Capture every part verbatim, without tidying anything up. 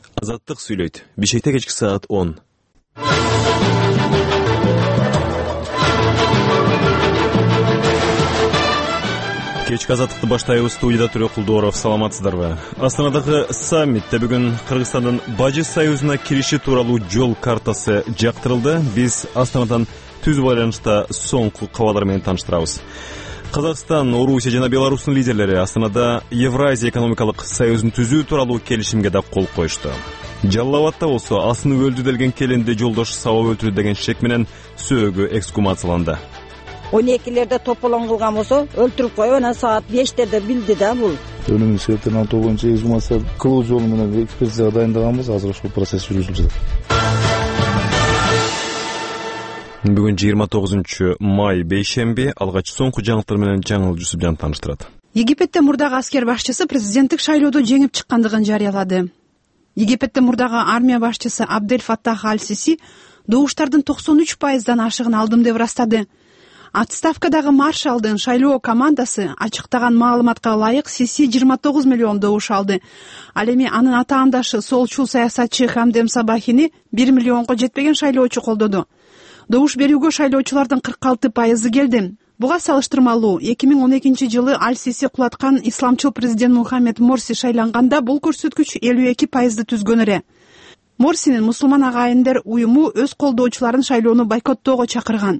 Азаттык сүйлөйт. Бишкекте кечки саат он. Кечки азаттыкты баштайбыз. Студияда Түрө Кулдуоров. Саламатсыздарбы? Астанадагы саммитте бүгүн Кыргызстандын Бажы союзуна кириши тууралуу жол картасы жактырылды. Биз Астанадан түз байланышта соңку кабарлар менен тааныштырабыз. Казакстан, Орусия жана Беларустун лидерлери Астанада Евразия экономикалык союзун түзүү тууралуу келишимге да кол коюшту. Жалал Абадта болсо асыны өлдү делген келинди жолдош сабап өлтүрдү деген шек менен сөөгү эксгумацияланды. он экилерде тополон кылган болсо өлтүрүп коюп, анан саат бештерде билди да бул. Өнүмдүк себептерин аныктоо боюнча эксгумация кылуу жолу менен экспертизага дайындаганбыз. Азыр ошол процесс жүргүзүлүп жатат. Бүгүн жыйырма тогузунчу май бейшемби. Алгач соңку жаңылыктар менен Жаңыл Жусупжан тааныштырат. Египетте мурдагы аскер башчысы президенттик шайлоодо жеңип чыккандыгын жарыялады. Египетте мурдагы армия башчысы Абдель Фаттах аль-Сиси добуштардын токсон үч пайыздан ашыгын алдым деп ырастады. Отставкадагы маршалдын шайлоо командасы ачыктаган маалыматка ылайык Сиси жыйырма тогуз миллион добуш алды. Ал эми анын атаандашы солчул саясатчы Хамдем Сабахини бир миллионго жетпеген шайлоочу колдоду. Добуш берүүгө шайлоочулардын кырк алты пайызы келди. Буга салыштырмалуу эки миң он экинчи жылы Аль-Сиси кулаткан исламчыл президент Мухаммед Морси шайланганда бул көрсөткүч элүү эки пайызды түзгөн эле. Морсинин мусулман агайындар уюму өз колдоочуларын шайлоону бойкоттоого чакырган.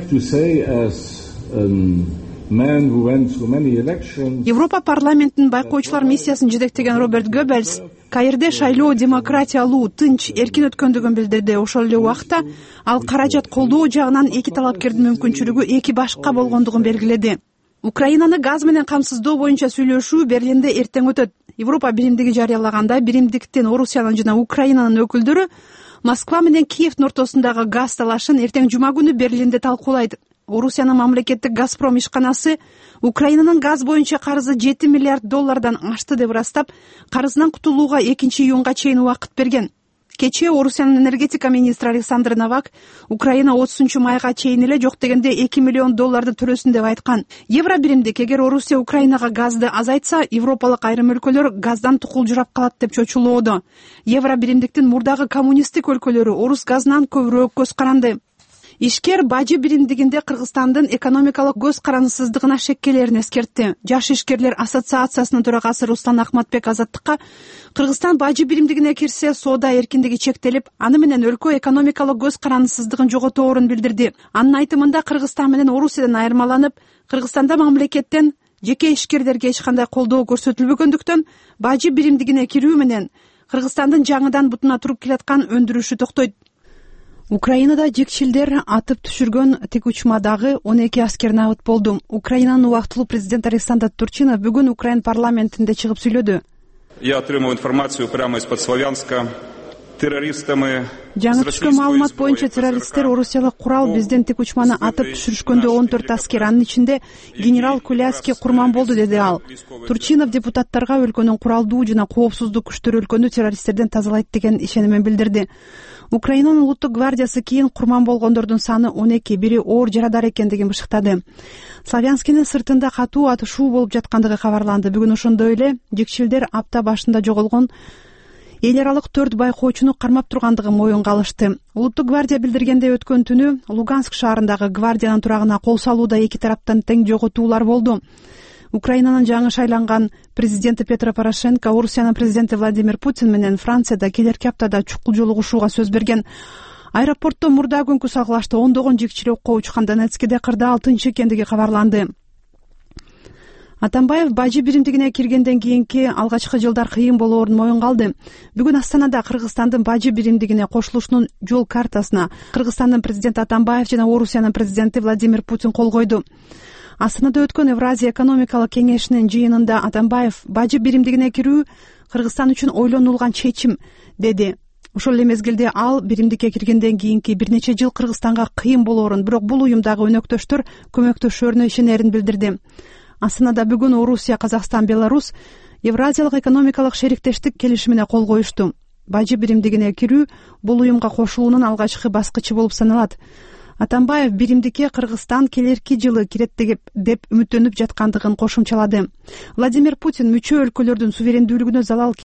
Европа парламентинин байкоочулар миссиясын жетектеген Роберт Геббельс Каирде шайлоо демократиялуу, тынч, эркин өткөндүгүн билдирди. Ошол эле убакта ал каражат колдоо жагынан эки талапкердин мүмкүнчүлүгү эки башка болгондугун белгиледи. Украинаны газ менен камсыздоо боюнча сүйлөшүү Берлинде эртең өтөт. Европа биримдиги жарыялаганда биримдиктин Орусиянын жана Украинанын өкүлдөрү Москва менен Киевдин ортосундагы газ талашын эртең жума күнү Берлинде талкуулайт. Орусиянын мамлекеттик Газпром ишканасы Украинанын газ боюнча карызы жети миллиард доллардан ашты деп ырастап, карызынан кутулууга экинчи июнга чейин убакыт берген. Кечээ Орусиянын энергетика министри Александр Новак Украина отузунчу майга чейин эле жок дегенде эки миллион долларды төрөсүн деп айткан. Евро биримдик эгер Орусия Украинага газды азайтса, европалык айрым өлкөлөр газдан тукул журап калат деп чочулоодо. Евро биримдиктин мурдагы коммунисттик өлкөлөрү орус газынан көбүрөөк көз каранды. Ишкер Бажы биримдигинде Кыргызстандын экономикалык көз карансыздыгына шеккелерин эскертти. Жаш ишкерлер ассоциациясынын төрагасы Руслан Ахматбек Азаттыкка Кыргызстан Бажы биримдигине кирсе соода эркиндиги чектелип, аны менен өлкө экономикалык көз карансыздыгын жоготорун билдирди. Анын айтымында Кыргызстан менен Орусиядан айырмаланып, Кыргызстанда мамлекеттен жеке ишкерлерге эч кандай колдоо көрсөтүлбөгөндүктөн Бажы биримдигине кирүү менен Кыргызстандын жаңыдан бутуна туруп келаткан өндүрүшү токтойт. Украинада жекчилдер атып түшүргөн тик учмадагы он эки аскер набыт болду. Украинанын убактылуу президенти Александр Турчинов бүгүн Украин парламентинде чыгып сүйлөдү. Я отримав информацию прямо из-под Славянска. Террористами Жаңы түшкөн маалымат боюнча террористтер орусиялык курал биздин тик учманы атып түшүрүшкөндө он төрт аскер, анын ичинде генерал Куляский курман болду, деди ал. Турчинов депутаттарга өлкөнүн куралдуу жана коопсуздук күчтөрү өлкөнү террористтерден тазалайт деген ишенимин билдирди. Украинанын улуттук гвардиясы кийин курман болгондордун саны он эки, бири оор жарадар экендигин бышыктады. Славянскинин сыртында катуу атышуу болуп жаткандыгы кабарланды. Бүгүн ошондой эле жекчилдер апта башында жоголгон эл аралык төрт байкоочуну кармап тургандыгын моюнга алышты. Улуттук гвардия билдиргендей, өткөн түнү Луганск шаарындагы гвардиянын турагына кол салууда эки тараптан тең жоготуулар болду. Украинанын жаңы шайланган президенти Петро Порошенко Орусиянын президенти Владимир Путин менен Францияда келерки аптада чукул жолугушууга сөз берген. Аэропортто мурда күнкү салгылашта ондогон жекчилик окко учкан. Донецкиде кырдаал тынч экендиги кабарланды. Атамбаев Бажы биримдигине киргенден кийинки алгачкы жылдар кыйын болоорун моюнга алды. Бүгүн Астанада Кыргызстандын Бажы биримдигине кошулушунун жол картасына Кыргызстандын президенти Атамбаев жана Орусиянын президенти Владимир Путин кол койду. Астанада өткөн Евразия экономикалык кеңешинин жыйынында Атамбаев Бажы биримдигине кирүү Кыргызстан үчүн ойлонулган чечим, деди. Ошол эле мезгилде ал биримдикке киргенден кийинки бир нече жыл Кыргызстанга кыйын болоорун, бирок бул уюмдагы өнөктөштөр көмөктөшөрүнө ишенерин билдирди. Астанада бүгүн Орусия, Казакстан, Беларус Евразиялык экономикалык шериктештик келишимине кол коюшту. Бажы биримдигине кирүү бул уюмга кошулуунун алгачкы баскычы болуп саналат. Атамбаев биримдикке Кыргызстан келерки жылы кирет деп үмүттөнүп жаткандыгын кошумчалады. Владимир Путин мүчө өлкөлөрдүн суверендүүлүгүнө залал